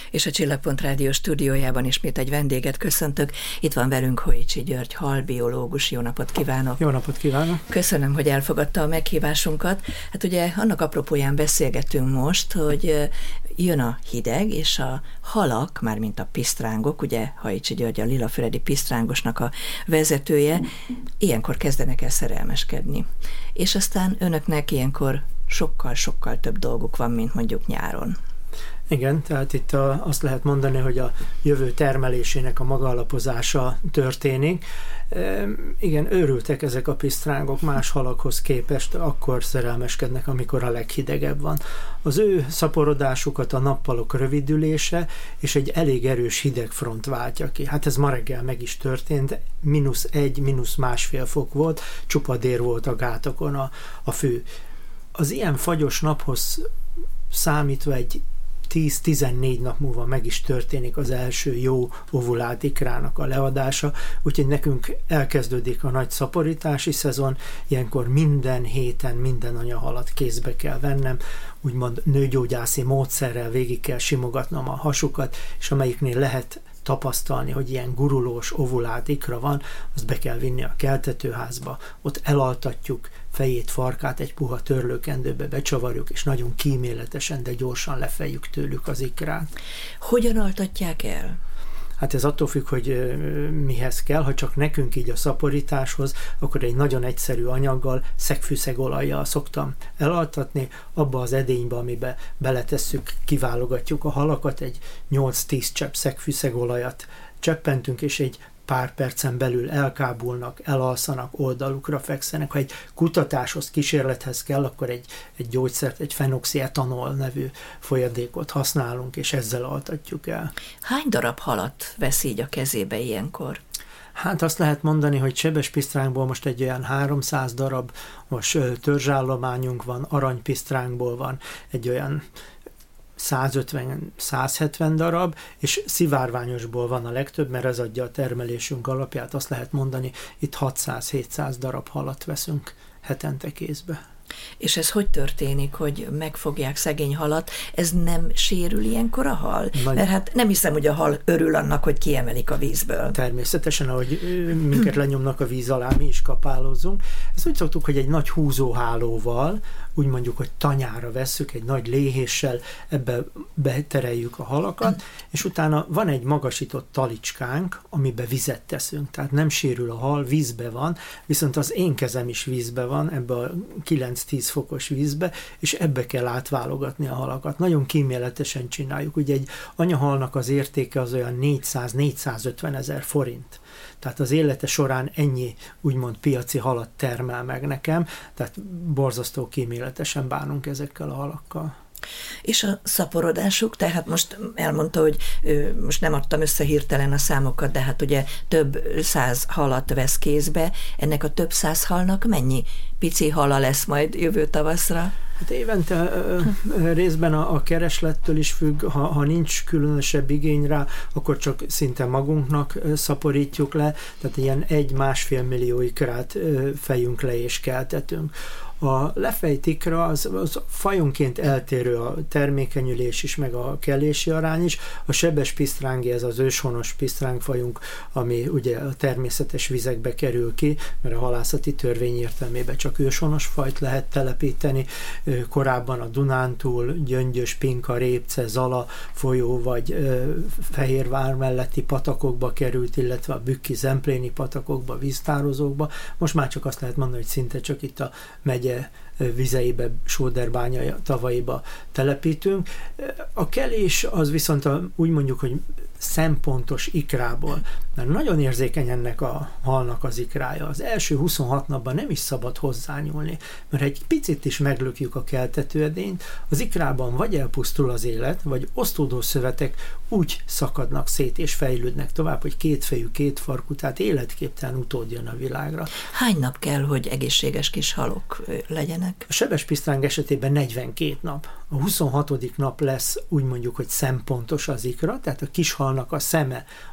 És a Csillagpont Rádió stúdiójában ismét egy vendéget köszöntök. Itt van velünk Hojicsi György, halbiológus. Jó napot kívánok! Jó napot kívánok! Köszönöm, hogy elfogadta a meghívásunkat. Hát ugye annak apropóján beszélgetünk most, hogy jön a hideg, és a halak, mármint a pisztrángok, ugye Hajicsi György a Lilafüredi pisztrángosnak a vezetője, ilyenkor kezdenek el szerelmeskedni. És aztán önöknek ilyenkor sokkal-sokkal több dolguk van, mint mondjuk nyáron. Igen, tehát itt azt lehet mondani, hogy a jövő termelésének a magalapozása történik. Igen, őrültek ezek a pisztrángok más halakhoz képest, akkor szerelmeskednek, amikor a leghidegebb van. Az ő szaporodásukat a nappalok rövidülése és egy elég erős hidegfront váltja ki. Hát ez ma reggel meg is történt, -1, -1,5 fok volt, csupa dér volt a gátokon a fű. Az ilyen fagyos naphoz számítva egy 10-14 nap múlva meg is történik az első jó ovulált ikrának a leadása, úgyhogy nekünk elkezdődik a nagy szaporítási szezon, ilyenkor minden héten minden anyahalat kézbe kell vennem, úgymond nőgyógyászi módszerrel végig kell simogatnom a hasukat, és amelyiknél lehet tapasztalni, hogy ilyen gurulós, ovulált ikra van, azt be kell vinni a keltetőházba, ott elaltatjuk, fejét, farkát egy puha törlőkendőbe becsavarjuk, és nagyon kíméletesen, de gyorsan lefejjük tőlük az ikrát. Hogyan altatják el? Hát ez attól függ, hogy mihez kell. Ha csak nekünk így a szaporításhoz, akkor egy nagyon egyszerű anyaggal, szegfűszegolajjal szoktam elaltatni, abba az edénybe, amiben beletesszük, kiválogatjuk a halakat, egy 8-10 csepp szegfűszegolajat cseppentünk, és egy pár percen belül elkábulnak, elalszanak, oldalukra fekszenek. Ha egy kutatáshoz, kísérlethez kell, akkor egy gyógyszert, egy fenoxietanol nevű folyadékot használunk, és ezzel altatjuk el. Hány darab halat vesz így a kezébe ilyenkor? Hát azt lehet mondani, hogy sebespisztránkból most egy olyan 300 darab, most törzsállományunk van, aranypisztránkból van egy olyan 150-170 darab, és szivárványosból van a legtöbb, mert ez adja a termelésünk alapját, azt lehet mondani, itt 600-700 darab halat veszünk hetente kézbe. És ez hogy történik, hogy megfogják szegény halat? Ez nem sérül ilyenkor a hal? Mert hát nem hiszem, hogy a hal örül annak, hogy kiemelik a vízből. Természetesen, ahogy minket lenyomnak a víz alá, mi is kapálózzunk. Ezt úgy szoktuk, hogy egy nagy húzóhálóval, úgy mondjuk, hogy tanyára vesszük, egy nagy léhéssel, ebbe betereljük a halakat, és utána van egy magasított talicskánk, amiben vizet teszünk. Tehát nem sérül a hal, vízbe van, viszont az én kezem is vízbe van, ebbe a 9-10 fokos vízbe, és ebbe kell átválogatni a halakat. Nagyon kíméletesen csináljuk. Ugye egy anyahalnak az értéke az olyan 400-450 ezer forint. Tehát az élete során ennyi úgymond piaci halat termel meg nekem, tehát borzasztó kíméletesen bánunk ezekkel a halakkal. És a szaporodásuk, tehát most elmondta, hogy most nem adtam össze hirtelen a számokat, de hát ugye több 100 halat vesz kézbe, ennek a több 100 halnak mennyi pici hala lesz majd jövő tavaszra? Hát évente részben a kereslettől is függ, ha nincs különösebb igény rá, akkor csak szinte magunknak szaporítjuk le, tehát ilyen 1-1,5 millió ikrát fejünk le és keltetünk. A lefejt ikra az fajonként eltérő a termékenyülés is, meg a kelési arány is. A sebes pisztrángi, ez az őshonos pisztrángfajunk, ami ugye a természetes vizekbe kerül ki, mert a halászati törvény értelmében csak őshonos fajt lehet telepíteni. Korábban a Dunántúl, Gyöngyös, Pinka, Répce, Zala folyó, vagy Fehérvár melletti patakokba került, illetve a bükki zempléni patakokba, víztározókba. Most már csak azt lehet mondani, hogy szinte csak itt a megye vizeibe, Sóderbánya tavaiba telepítünk. A kelés az viszont úgy mondjuk, hogy szempontos ikrából, mert nagyon érzékeny ennek a halnak az ikrája. Az első 26 napban nem is szabad hozzányúlni, mert egy picit is meglökjük a keltetőedényt, az ikrában vagy elpusztul az élet, vagy osztódó szövetek úgy szakadnak szét és fejlődnek tovább, hogy kétfejű, kétfarkú, tehát életképtelen utód jön a világra. Hány nap kell, hogy egészséges kis halok legyenek? A sebes pisztráng esetében 42 nap. A 26. nap lesz úgy mondjuk, hogy szempontos az ikra, tehát a kis halnak a szeme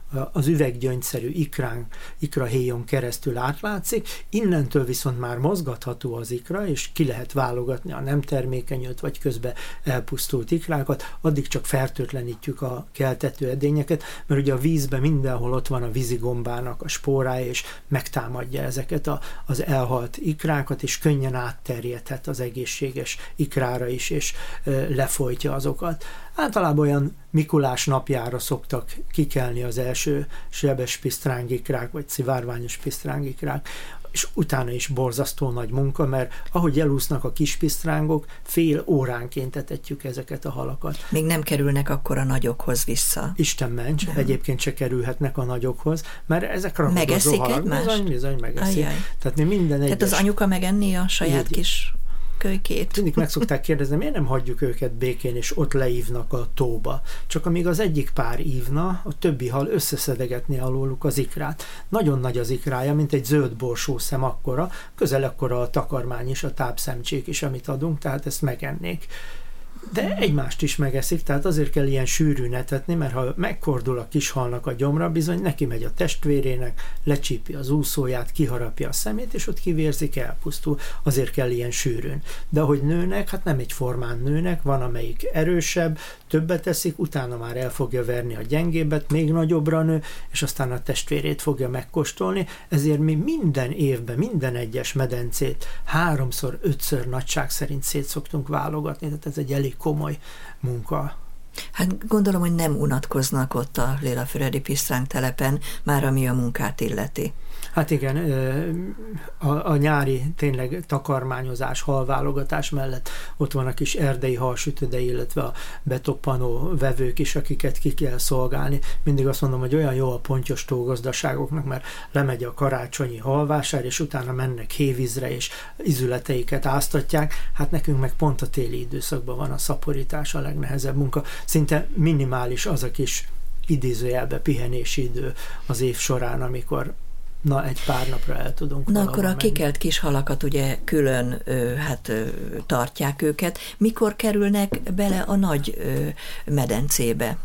az üveggyöngyszerű ikrahéjon keresztül átlátszik, innentől viszont már mozgatható az ikra, és ki lehet válogatni a nem termékenyült, vagy közben elpusztult ikrákat, addig csak fertőtlenítjük a keltető edényeket, mert ugye a vízben mindenhol ott van a vízigombának a spórája, és megtámadja ezeket az elhalt ikrákat, és könnyen átterjedhet az egészséges ikrára is, és lefolytja azokat. Általában olyan Mikulás napjára szoktak kikelni az első sebes pisztrángikrák, vagy szivárványos pisztrángikrák, és utána is borzasztó nagy munka, mert ahogy elúsznak a kis pisztrángok, fél óránként etetjük ezeket a halakat. Még nem kerülnek akkor a nagyokhoz vissza. Isten ments, egyébként se kerülhetnek a nagyokhoz, mert ezek ragadozó halak. Bizony megeszik. Ajaj. Tehát mi minden egyes... Tehát az anyuka megenni a saját kis kölykét. Mindig meg szokták kérdezni, miért nem hagyjuk őket békén, és ott leívnak a tóba. Csak amíg az egyik pár ívna, a többi hal összeszedegetné alóluk az ikrát. Nagyon nagy az ikrája, mint egy zöld borsószem akkora, közel akkora a takarmány is, a tápszemcsék is, amit adunk, tehát ezt megennék. De egymást is megeszik, tehát azért kell ilyen sűrűn etetni, mert ha megkordul a kis halnak a gyomra, bizony neki megy a testvérének, lecsípi az úszóját, kiharapja a szemét, és ott kivérzik, elpusztul. Azért kell ilyen sűrűn. De ahogy nőnek, hát nem egyformán nőnek, van amelyik erősebb, többet eszik, utána már el fogja verni a gyengébbet, még nagyobbra nő, és aztán a testvérét fogja megkóstolni, ezért mi minden évben, minden egyes medencét 3-5 nagyság szerint szét szoktunk válogatni, tehát ez egy elég komoly munka. Hát gondolom, hogy nem unatkoznak ott a lilafüredi pisztráng telepen, már ami a munkát illeti. Hát igen, a nyári tényleg takarmányozás, halválogatás mellett ott van a kis erdei halsütöde, illetve a betoppanó vevők is, akiket ki kell szolgálni. Mindig azt mondom, hogy olyan jó a pontyos tógazdaságoknak, mert lemegy a karácsonyi halvásár, és utána mennek hévízre, és izületeiket áztatják. Hát nekünk meg pont a téli időszakban van a szaporítás, a legnehezebb munka. Szinte minimális az a kis idézőjelbe pihenési idő az év során, amikor egy pár napra el tudunk. Na akkor a kikelt kis halakat ugye külön tartják őket. Mikor kerülnek bele a nagy medencébe?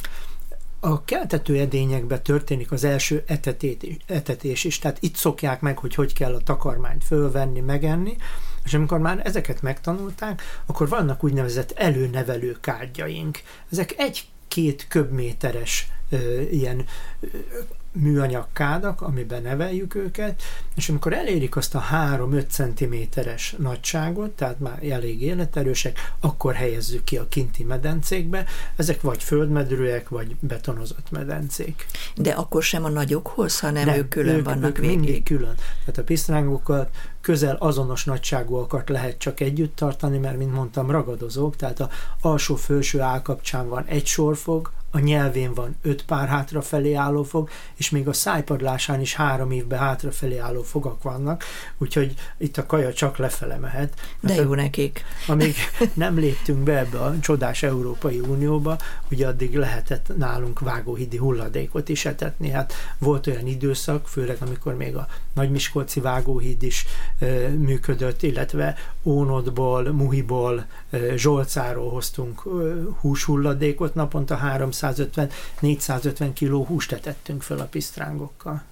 A keltető edényekben történik az első etetés is, tehát itt szokják meg, hogy kell a takarmányt fölvenni, megenni, és amikor már ezeket megtanulták, akkor vannak úgynevezett előnevelő kádjaink. Ezek 1-2 köbméteres ilyen műanyag kádak, amiben neveljük őket, és amikor elérik azt a 3-5 cm-es nagyságot, tehát már elég életerősek, akkor helyezzük ki a kinti medencékbe. Ezek vagy földmedrűek, vagy betonozott medencék. De akkor sem a nagyokhoz, hanem ők külön vannak végig? Mindig külön. Tehát a pisztrángokat közel azonos nagyságúakat lehet csak együtt tartani, mert, mint mondtam, ragadozók, tehát az alsó-felső állkapcsán van egy sorfog, a nyelvén van 5 pár hátrafelé álló fog, és még a szájpadlásán is 3 évben hátrafelé álló fogak vannak, úgyhogy itt a kaja csak lefele mehet. De jó nekik. Amíg nem léptünk be ebbe a csodás Európai Unióba, ugye addig lehetett nálunk vágóhídi hulladékot is etetni. Hát volt olyan időszak, főleg amikor még a nagymiskolci vágóhíd is működött, illetve Ónodból, Muhiból, Zsolcáról hoztunk húshulladékot, naponta 350-450 kiló húst etettünk föl a pisztrángokkal.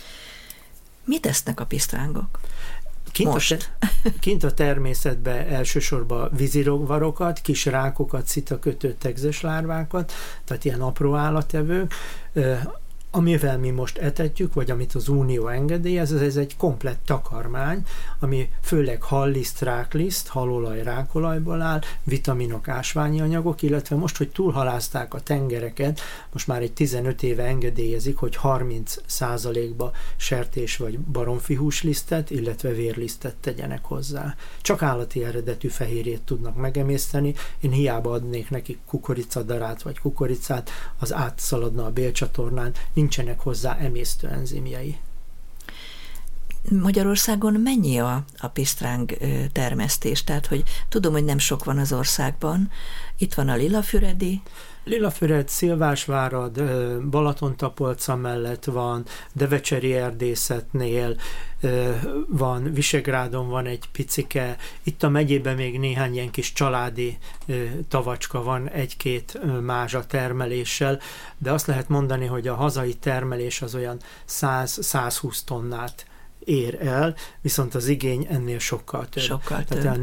Mit esznek a pisztrángok? Kint a természetben elsősorban vízirovarokat, kis rákokat, szitakötő tegzes lárvákat, tehát ilyen apró állatevők, amivel mi most etetjük, vagy amit az Unió engedélyez, ez egy komplett takarmány, ami főleg halliszt, rákliszt, halolaj, rákolajból áll, vitaminok, ásványi anyagok, illetve most, hogy túlhalázták a tengereket, most már egy 15 éve engedélyezik, hogy 30%-ba sertés vagy baromfihúslisztet, illetve vérlisztet tegyenek hozzá. Csak állati eredetű fehérjét tudnak megemészteni, én hiába adnék nekik kukoricadarát vagy kukoricát, az átszaladna a bélcsatornán, nincsenek hozzá emésztő enzimjei. Magyarországon mennyi a pisztráng termesztés? Tehát, hogy tudom, hogy nem sok van az országban. Itt van a lilafüredi. Lilafüred, Szilvásvárad, Balaton-Tapolca mellett van, Devecseri erdészetnél van, Visegrádon van egy picike, itt a megyében még néhány ilyen kis családi tavacska van, egy-két mázsa termeléssel, de azt lehet mondani, hogy a hazai termelés az olyan 100-120 tonnát ér el, viszont az igény ennél sokkal több. Sokkal több. Tehát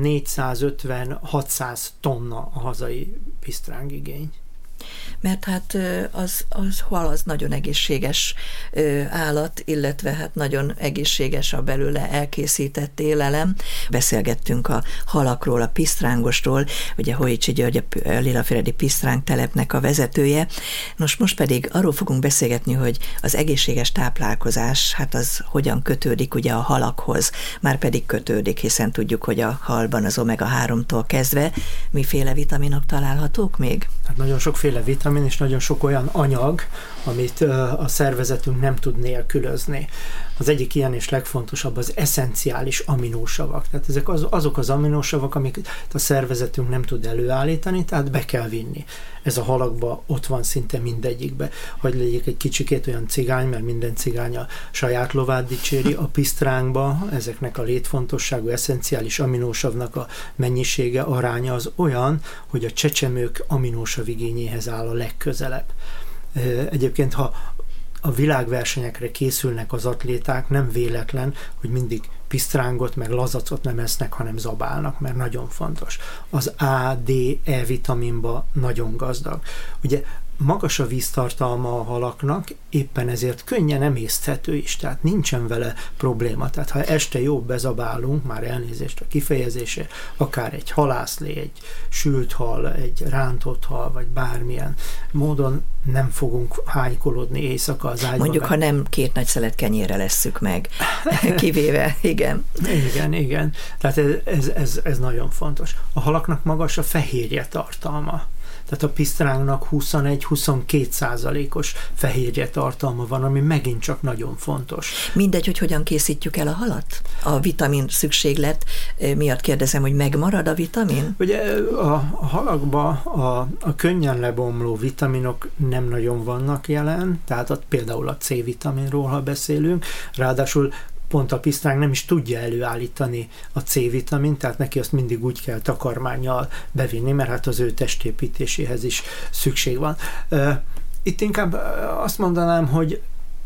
450-600 tonna a hazai pisztráng igény. Mert hát az hal az nagyon egészséges állat, illetve hát nagyon egészséges a belőle elkészített élelem. Beszélgettünk a halakról, a pisztrángosról, ugye Hojicsi György a lilafüredi pisztráng telepnek a vezetője. Nos, most pedig arról fogunk beszélgetni, hogy az egészséges táplálkozás, hát az hogyan kötődik ugye a halakhoz, már pedig kötődik, hiszen tudjuk, hogy a halban az omega-3-tól kezdve miféle vitaminok találhatók még? Hát nagyon sokféle vitamin, és nagyon sok olyan anyag, amit a szervezetünk nem tud nélkülözni. Az egyik ilyen és legfontosabb az eszenciális aminósavak. Tehát ezek azok az aminósavak, amiket a szervezetünk nem tud előállítani, tehát be kell vinni. Ez a halakban ott van szinte mindegyikbe. Hogy legyek egy kicsikét olyan cigány, mert minden cigány a saját lovát dicséri, a pisztrángba ezeknek a létfontosságú eszenciális aminósavnak a mennyisége, aránya az olyan, hogy a csecsemők aminósav igényéhez áll a legközelebb. Egyébként, ha a világversenyekre készülnek az atléták, nem véletlen, hogy mindig pisztrángot meg lazacot nem esznek, hanem zabálnak, mert nagyon fontos. Az A, D, E vitaminba nagyon gazdag. Ugye magas a víztartalma a halaknak, éppen ezért könnyen emészthető is, tehát nincsen vele probléma. Tehát ha este jó bezabálunk, már elnézést a kifejezésért, akár egy halászlé, egy sült hal, egy rántott hal, vagy bármilyen módon nem fogunk hánykolódni éjszaka az ágyba. Mondjuk, ha nem 2 nagy szelet kenyérre lesszük meg, kivéve, igen. Igen. Tehát ez nagyon fontos. A halaknak magas a fehérje tartalma. Tehát a pisztrángnak 21-22%-os fehérje tartalma van, ami megint csak nagyon fontos. Mindegy, hogy hogyan készítjük el a halat? A vitamin szükséglet miatt kérdezem, hogy megmarad a vitamin? Ugye a halakban a könnyen lebomló vitaminok nem nagyon vannak jelen, tehát például a C-vitaminról, ha beszélünk, ráadásul pont a pisztráng nem is tudja előállítani a C-vitamint, tehát neki azt mindig úgy kell takarmánnyal bevinni, mert hát az ő testépítéséhez is szükség van. Itt inkább azt mondanám, hogy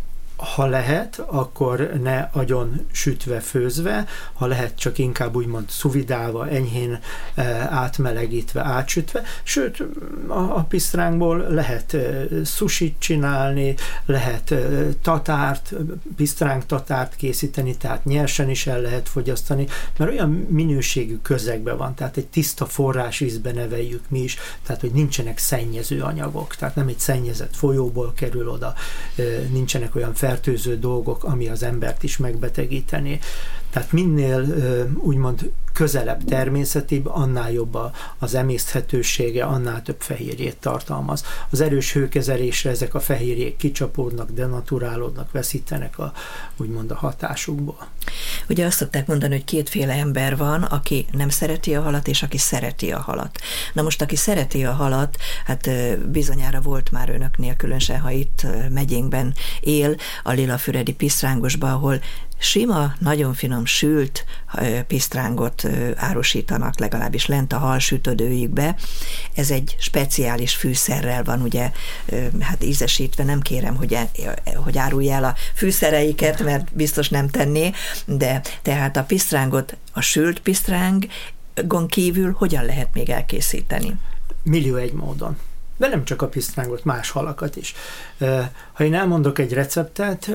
ha lehet, akkor ne agyon sütve, főzve, ha lehet, csak inkább úgymond szuvidálva, enyhén átmelegítve, átsütve. Sőt, a pisztrángból lehet sushit csinálni, lehet tatárt, pisztráng tatárt készíteni, tehát nyersen is el lehet fogyasztani, mert olyan minőségű közegben van, tehát egy tiszta forrásvízbe neveljük mi is, tehát hogy nincsenek szennyező anyagok, tehát nem egy szennyezett folyóból kerül oda, nincsenek olyan fertőző dolgok, ami az embert is megbetegítené. Tehát minél úgymond közelebb természetibb, annál jobb az emészthetősége, annál több fehérjét tartalmaz. Az erős hőkezelésre ezek a fehérjék kicsapódnak, denaturálódnak, veszítenek úgymond a hatásukból. Ugye azt szokták mondani, hogy 2 ember van, aki nem szereti a halat, és aki szereti a halat. Na most, aki szereti a halat, hát bizonyára volt már önöknél, különösen, ha itt megyénkben él, a lilafüredi pisztrángosba, ahol sima, nagyon finom sült pisztrángot árusítanak, legalábbis lent a halsütödőjükbe. Ez egy speciális fűszerrel van ugye hát ízesítve, nem kérem, hogy árulj el a fűszereiket, mert biztos nem tenné, de tehát a pisztrángot, a sült pisztrángon kívül hogyan lehet még elkészíteni? Millió egy módon. De nem csak a pisztrángot, más halakat is. Ha én elmondok egy receptet,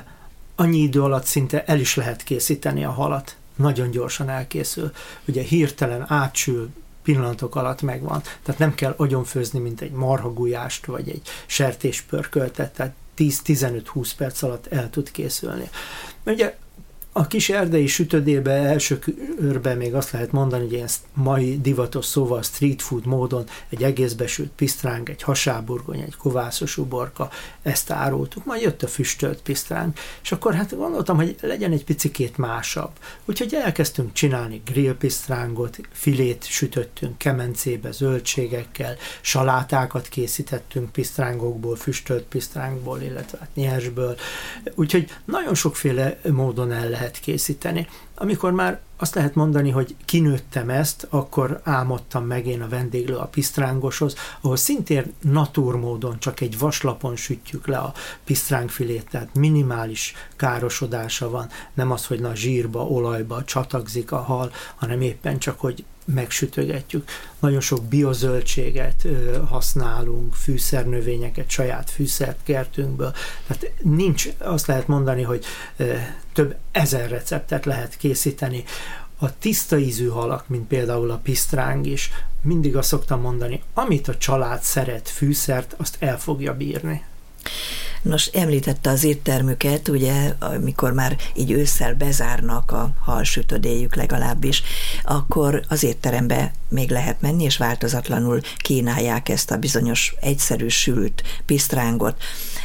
annyi idő alatt szinte el is lehet készíteni a halat. Nagyon gyorsan elkészül. Ugye hirtelen átsül, pillanatok alatt megvan. Tehát nem kell agyonfőzni, mint egy marhagulyást, vagy egy sertéspörköltet, tehát 10-15-20 perc alatt el tud készülni. Ugye A kis erdei sütödébe első körben még azt lehet mondani, hogy ilyen mai divatos szóval street food módon egy egészbe sült pisztráng, egy hasáburgony, egy kovászos uborka, ezt árultuk, majd jött a füstölt pisztráng, és akkor hát gondoltam, hogy legyen egy picikét másabb. Úgyhogy elkezdtünk csinálni grillpisztrángot, filét sütöttünk kemencébe zöldségekkel, salátákat készítettünk pisztrángokból, füstölt pisztrángból, illetve hát nyersből. Úgyhogy nagyon sokféle módon el lehet készíteni. Amikor már azt lehet mondani, hogy kinőttem ezt, akkor álmodtam meg én a vendéglő a pisztrángoshoz, ahol szintén naturmódon csak egy vaslapon sütjük le a pisztrángfilét, tehát minimális károsodása van, nem az, hogy zsírba, olajba csatagzik a hal, hanem éppen csak, hogy megsütögetjük. Nagyon sok biozöldséget használunk, fűszernövényeket, saját fűszerkertünkből. Tehát nincs, azt lehet mondani, hogy több ezer receptet lehet készíteni. A tiszta ízű halak, mint például a pisztráng is, mindig azt szoktam mondani, amit a család szeret fűszert, azt el fogja bírni. Nos, említette az éttermüket, ugye, amikor már így ősszel bezárnak a halsütödéjük legalábbis, akkor az étterembe még lehet menni, és változatlanul kínálják ezt a bizonyos egyszerű sült pisztrángot.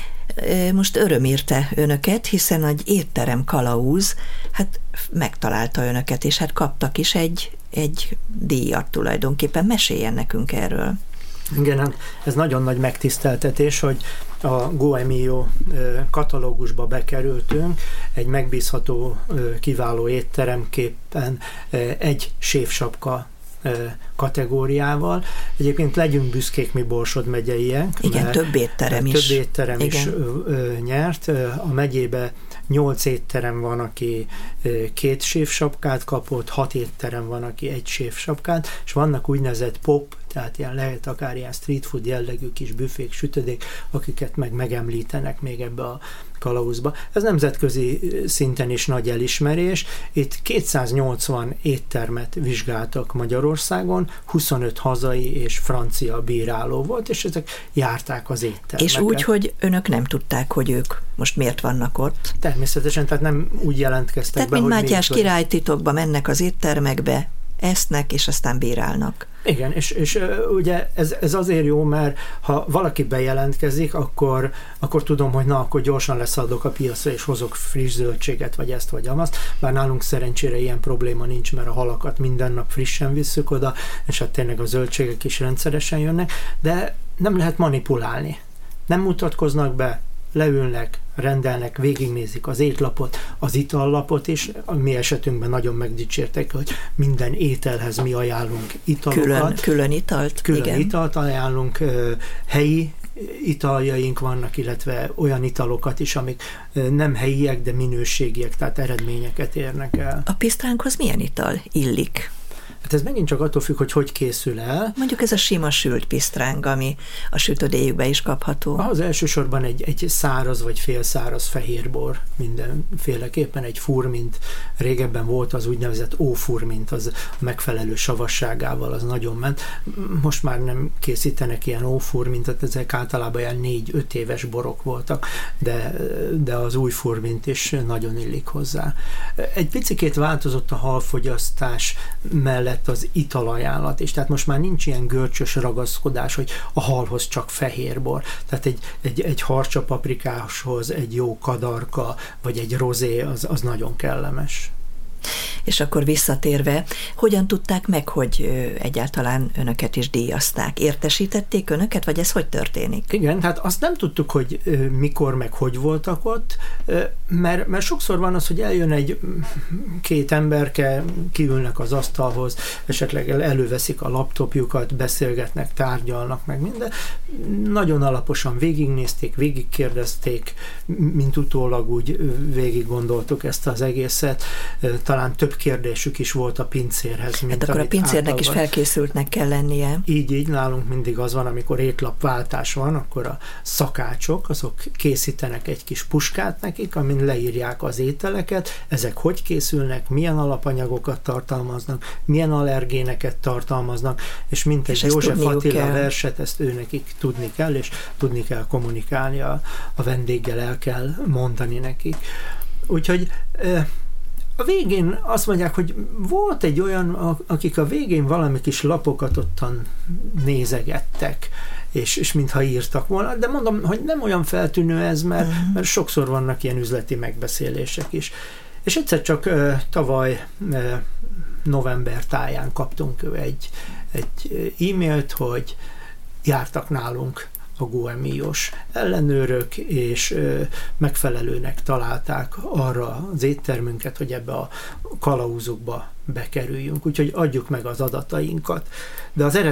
Most öröm érte önöket, hiszen egy étterem kalauz, hát megtalálta önöket, és hát kaptak is egy díjat tulajdonképpen. Meséljen nekünk erről. Igen, ez nagyon nagy megtiszteltetés, hogy a Goemio katalógusba bekerültünk, egy megbízható, kiváló étteremképpen egy séfsapka kategóriával. Egyébként legyünk büszkék mi Borsod megyeiek. Igen, több étterem is. Több étterem is nyert. A megyébe 8 étterem van, aki 2 séfsapkát kapott, 6 étterem van, aki 1 séfsapkát, és vannak úgynevezett pop, tehát lehet akár ilyen street food jellegű kis büfék, sütödék, akiket megemlítenek még ebbe a kalauzba. Ez nemzetközi szinten is nagy elismerés. Itt 280 éttermet vizsgáltak Magyarországon, 25 hazai és francia bíráló volt, és ezek járták az éttermeket. És úgy, hogy önök nem tudták, hogy ők most miért vannak ott? Természetesen, tehát nem úgy jelentkeztek tehát be, mint hogy Mátyás király titokba mennek az éttermekbe, esznek, és aztán bírálnak. Igen, és ugye ez azért jó, mert ha valaki bejelentkezik, akkor tudom, hogy akkor gyorsan leszaladok a piacra, és hozok friss zöldséget, vagy ezt, vagy amazt. Bár nálunk szerencsére ilyen probléma nincs, mert a halakat minden nap frissen visszük oda, és hát tényleg a zöldségek is rendszeresen jönnek, de nem lehet manipulálni. Nem mutatkoznak be, leülnek, rendelnek, végignézik az étlapot, az itallapot is. A mi esetünkben nagyon megdicsértek, hogy minden ételhez mi ajánlunk italokat. Külön italt? Külön igen. Italt ajánlunk, helyi italjaink vannak, illetve olyan italokat is, amik nem helyiek, de minőségiek, tehát eredményeket érnek el. A pisztránkhoz milyen ital illik? Hát ez megint csak attól függ, hogy készül el. Mondjuk ez a sima sült pisztráng, ami a sütödéjükbe is kapható. Az elsősorban egy száraz vagy félszáraz fehérbor mindenféleképpen, egy furmint. Régebben volt az úgynevezett ófurmint, az megfelelő savasságával, az nagyon ment. Most már nem készítenek ilyen ófurmintot, ezek általában ilyen 4-5 éves borok voltak, de az új furmint is nagyon illik hozzá. Egy picikét változott a halfogyasztás mellett az italajánlat is. Tehát most már nincs ilyen görcsös ragaszkodás, hogy a halhoz csak fehérbor. Tehát egy harcsa paprikáshoz egy jó kadarka, vagy egy rozé, az nagyon kellemes. És akkor visszatérve, hogyan tudták meg, hogy egyáltalán önöket is díjazták? Értesítették önöket, vagy ez hogy történik? Igen, tehát azt nem tudtuk, hogy mikor, meg hogy voltak ott, mert sokszor van az, hogy eljön két emberke, kiülnek az asztalhoz, esetleg előveszik a laptopjukat, beszélgetnek, tárgyalnak, meg minden. Nagyon alaposan végignézték, végigkérdezték, mint utólag úgy végig gondoltuk ezt az egészet. Talán több kérdésük is volt a pincérhez. Hát akkor a pincérnek is felkészültnek kell lennie. Így, nálunk mindig az van, amikor étlapváltás van, akkor a szakácsok, azok készítenek egy kis puskát nekik, amin leírják az ételeket, ezek hogy készülnek, milyen alapanyagokat tartalmaznak, milyen allergéneket tartalmaznak, és mint egy József Attila verset, ezt őnekik tudni kell, és tudni kell kommunikálni a vendéggel, el kell mondani nekik. Úgyhogy a végén azt mondják, hogy volt egy olyan, akik a végén valami kis lapokat ottan nézegettek, és mintha írtak volna, de mondom, hogy nem olyan feltűnő ez, mert sokszor vannak ilyen üzleti megbeszélések is. És egyszer csak tavaly november táján kaptunk egy e-mailt, hogy jártak nálunk a GoMio-s ellenőrök, és megfelelőnek találták arra az éttermünket, hogy ebbe a kalauzokba bekerüljünk, úgyhogy adjuk meg az adatainkat. De az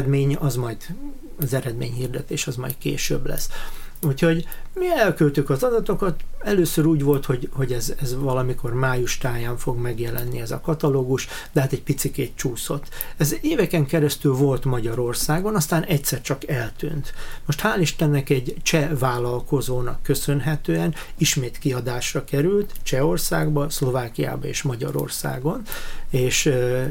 eredményhirdetés az majd később lesz. Úgyhogy mi elküldtük az adatokat, először úgy volt, hogy ez valamikor május táján fog megjelenni ez a katalógus, de hát egy picikét csúszott. Ez éveken keresztül volt Magyarországon, aztán egyszer csak eltűnt. Most hál' Istennek egy cseh vállalkozónak köszönhetően ismét kiadásra került Csehországba, Szlovákiába és Magyarországon, és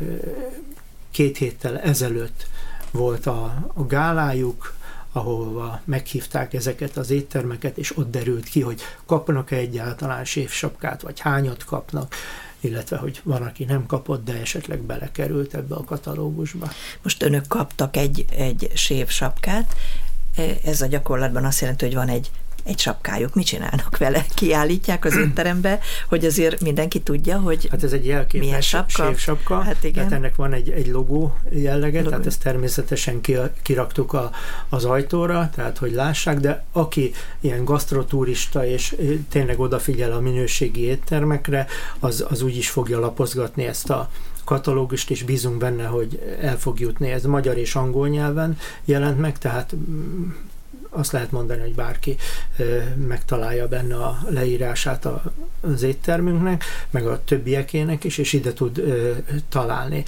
2 héttel ezelőtt volt a gálájuk, ahova meghívták ezeket az éttermeket, és ott derült ki, hogy kapnak-e egyáltalán séfsapkát, vagy hányat kapnak, illetve, hogy van, aki nem kapott, de esetleg belekerült ebbe a katalógusba. Most önök kaptak egy séfsapkát, ez a gyakorlatban azt jelenti, hogy van egy sapkájuk. Mit csinálnak vele? Kiállítják az étterembe, hogy azért mindenki tudja, hogy hát ez egy jelképes séfsapka, hát igen. Tehát ennek van egy logó jellege, tehát ezt természetesen kiraktuk az ajtóra, tehát hogy lássák, de aki ilyen gasztroturista és tényleg odafigyel a minőségi éttermekre, az úgy is fogja lapozgatni ezt a katalógust, és bízunk benne, hogy el fog jutni. Ez magyar és angol nyelven jelent meg, tehát azt lehet mondani, hogy bárki megtalálja benne a leírását az éttermünknek, meg a többiekének is, és ide tud találni.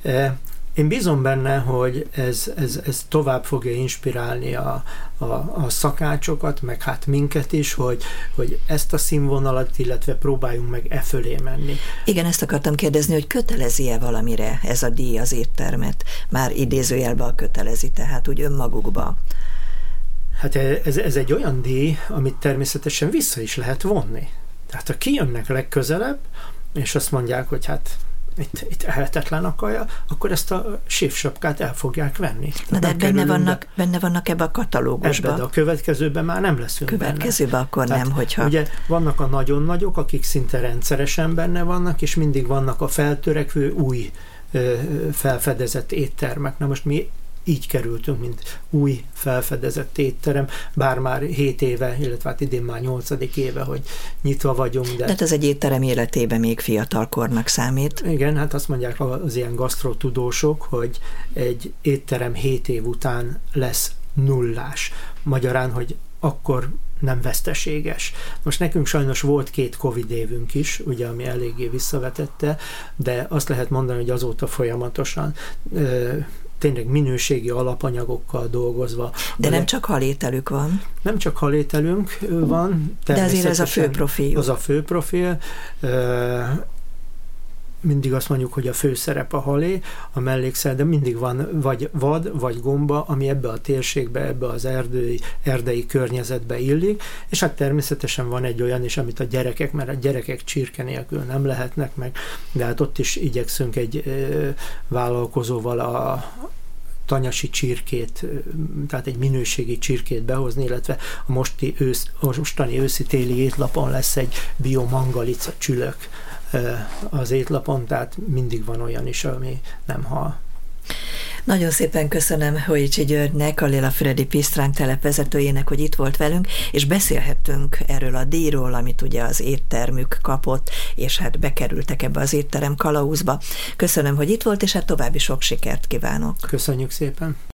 Én bízom benne, hogy ez tovább fogja inspirálni a szakácsokat, meg hát minket is, hogy ezt a színvonalat, illetve próbáljunk meg e fölé menni. Igen, ezt akartam kérdezni, hogy kötelezi-e valamire ez a díj az éttermet? Már idézőjelben kötelezi, tehát úgy önmagukba. Hát ez egy olyan díj, amit természetesen vissza is lehet vonni. Tehát ha kijönnek legközelebb, és azt mondják, hogy hát itt ehetetlen a kaja, akkor ezt a séfsapkát el fogják venni. Na de benne vannak ebbe a katalógusba. Ebbe, de a következőben már nem leszünk következőben benne. Akkor tehát, nem, hogyha... Ugye vannak a nagyon nagyok, akik szinte rendszeresen benne vannak, és mindig vannak a feltörekvő új felfedezett éttermek. Na most mi így kerültünk, mint új felfedezett étterem, bár már 7 éve, illetve hát idén már 8. éve, hogy nyitva vagyunk. De hát ez egy étterem életében még fiatalkornak számít. Igen, hát azt mondják az ilyen gasztrotudósok, hogy egy étterem 7 év után lesz nullás. Magyarán, hogy akkor nem veszteséges. Most nekünk sajnos volt 2 Covid évünk is, ugye, ami eléggé visszavetette, de azt lehet mondani, hogy azóta folyamatosan tényleg minőségi alapanyagokkal dolgozva. De nem csak halételük van. Nem csak halételünk van. De azért ez a fő profil. Az a fő profil. Mindig azt mondjuk, hogy a főszerep a halé, a mellékszer, de mindig van vagy vad, vagy gomba, ami ebbe a térségbe, ebbe az erdei környezetbe illik, és hát természetesen van egy olyan is, amit a gyerekek, mert a gyerekek csirke nélkül nem lehetnek meg, de hát ott is igyekszünk egy vállalkozóval a tanyasi csirkét, tehát egy minőségi csirkét behozni, illetve a mostani őszi-téli étlapon lesz egy biomangalica csülök az étlapon, tehát mindig van olyan is, ami nem hal. Nagyon szépen köszönöm Hojicsi Györgynek, a Lilafüredi Pisztráng telepvezetőjének, hogy itt volt velünk, és beszélhettünk erről a díjról, amit ugye az éttermük kapott, és hát bekerültek ebbe az étterem kalauzba. Köszönöm, hogy itt volt, és hát további sok sikert kívánok. Köszönjük szépen!